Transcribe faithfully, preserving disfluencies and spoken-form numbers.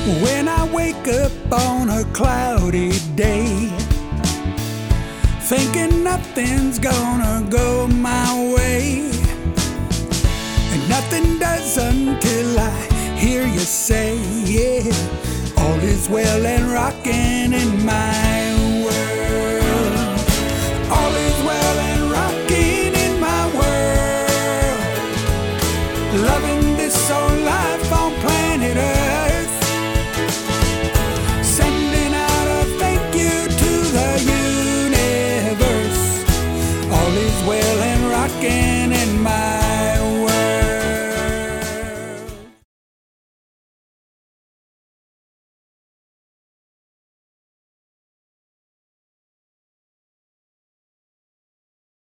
When I wake up on a cloudy day, thinking nothing's gonna go my way, and nothing does until I hear you say, yeah, all is well and rocking in my world. All is well and rocking in my world. Loving